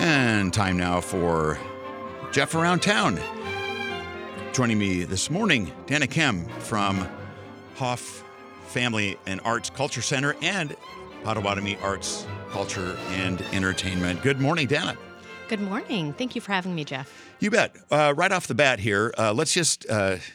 And time now for Jeff Around Town. Joining me this morning, Dana Kim from Hoff Family and Arts Culture Center and Potawatomi Arts, Culture, and Entertainment. Good morning, Dana. Good morning. Thank you for having me, Jeff. You bet. Right off the bat here, let's just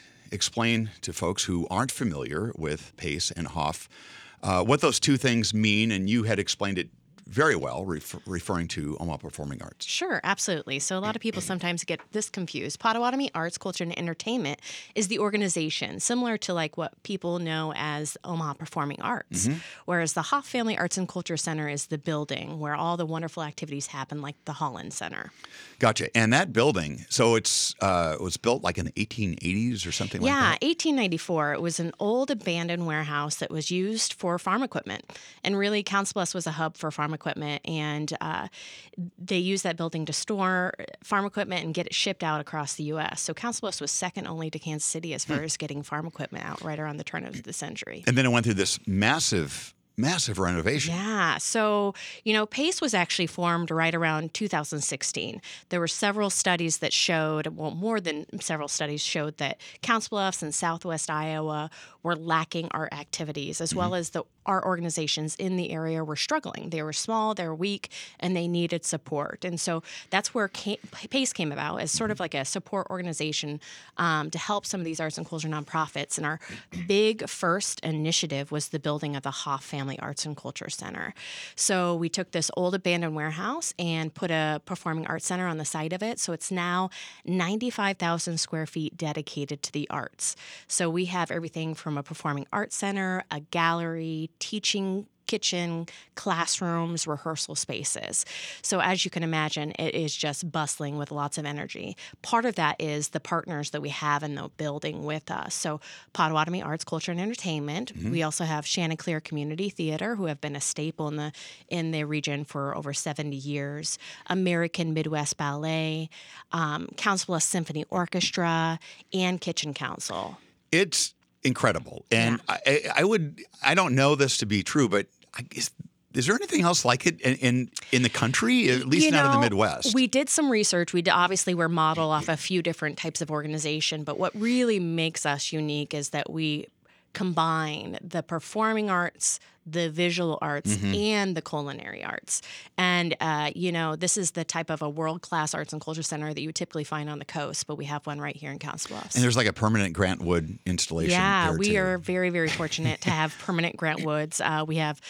explain to folks who aren't familiar with PACE and Hoff what those two things mean, and you had explained it very well, referring to Omaha Performing Arts. Sure, absolutely. So a lot of people sometimes get this confused. Potawatomi Arts, Culture, and Entertainment is the organization, similar to like what people know as Omaha Performing Arts, whereas the Hoff Family Arts and Culture Center is the building where all the wonderful activities happen, like the Holland Center. Gotcha. And that building, so it was built like in the 1880s or something like that? Yeah, 1894. It was an old abandoned warehouse that was used for farm equipment. And really, Council Bluffs was a hub for farm equipment, and they used that building to store farm equipment and get it shipped out across the U.S. So Council Bluffs was second only to Kansas City as far as getting farm equipment out right around the turn of the century. And then it went through this massive renovation. Yeah. So, PACE was actually formed right around 2016. There were several studies that showed, well, more than several studies showed that Council Bluffs and Southwest Iowa were lacking art activities, as well as the art organizations in the area were struggling. They were small, they were weak, and they needed support. And so that's where PACE came about as sort of like a support organization to help some of these arts and culture nonprofits. And our big first initiative was the building of the Hoff Family Arts and Culture Center. So we took this old abandoned warehouse and put a performing arts center on the site of it. So it's now 95,000 square feet dedicated to the arts. So we have everything from a performing arts center, a gallery, teaching kitchen, classrooms, rehearsal spaces. So as you can imagine, it is just bustling with lots of energy. Part of that is the partners that we have in the building with us. So Potawatomi Arts, Culture, and Entertainment. We also have Chanticleer Community Theater, who have been a staple in the region for over 70 years. American Midwest Ballet, Council Bluffs Symphony Orchestra, and Kitchen Council. It's incredible. And yeah. I don't know this to be true, but is there anything else like it in the country, at least not in the Midwest? We did some research. Obviously we're modeled off a few different types of organization, but what really makes us unique is that we combine the performing arts, the visual arts, and the culinary arts. And, this is the type of a world-class arts and culture center that you would typically find on the coast, but we have one right here in Council Bluffs. And there's like a permanent Grant Wood installation. Yeah, we too. are very, very fortunate to have permanent Grant Woods. We have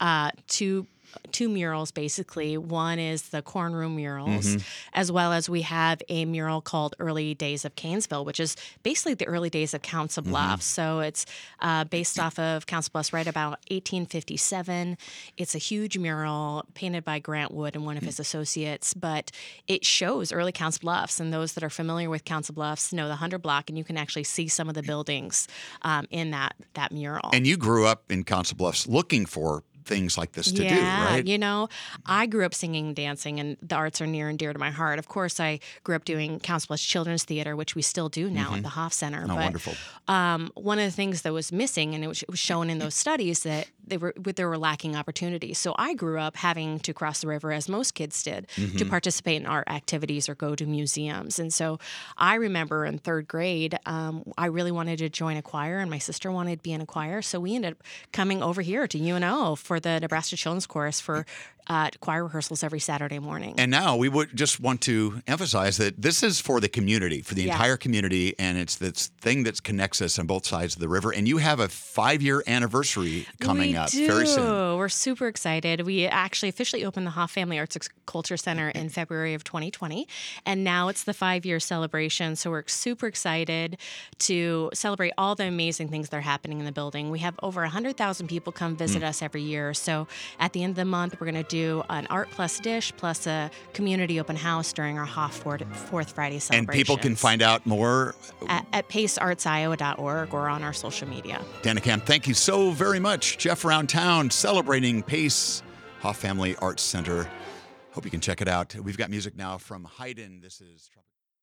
two murals, basically. One is the corn room murals, as well as we have a mural called Early Days of Canesville, which is basically the early days of Council Bluffs. So it's based off of Council Bluffs right about 1857. It's a huge mural painted by Grant Wood and one of his associates, but it shows early Council Bluffs, and those that are familiar with Council Bluffs know the 100 block, and you can actually see some of the buildings in that mural. And you grew up in Council Bluffs looking for things like this to do, right? I grew up singing and dancing, and the arts are near and dear to my heart. Of course, I grew up doing Council Bluffs Children's Theater, which we still do now at the Hoff Center. Oh, wonderful. One of the things that was missing, and it was shown in those studies, that they were lacking opportunities. So I grew up having to cross the river, as most kids did, to participate in art activities or go to museums. And so I remember in third grade, I really wanted to join a choir, and my sister wanted to be in a choir. So we ended up coming over here to UNO for the Nebraska Children's Chorus for choir rehearsals every Saturday morning. And now we would just want to emphasize that this is for the community, for the entire community, and it's this thing that connects us on both sides of the river. And you have a 5-year anniversary coming up very soon. We're super excited. We actually officially opened the Hoff Family Arts Culture Center in February of 2020, and now it's the 5-year celebration. So we're super excited to celebrate all the amazing things that are happening in the building. We have over 100,000 people come visit us every year. So at the end of the month, we're going to do an Art Plus Dish plus a community open house during our Hoff Fourth Friday celebration. And people can find out more at paceartsiowa.org or on our social media. Dana Kim, thank you so very much. Jeff Around Town celebrating PACE Hoff Family Arts Center. Hope you can check it out. We've got music now from Haydn. This is Tropical.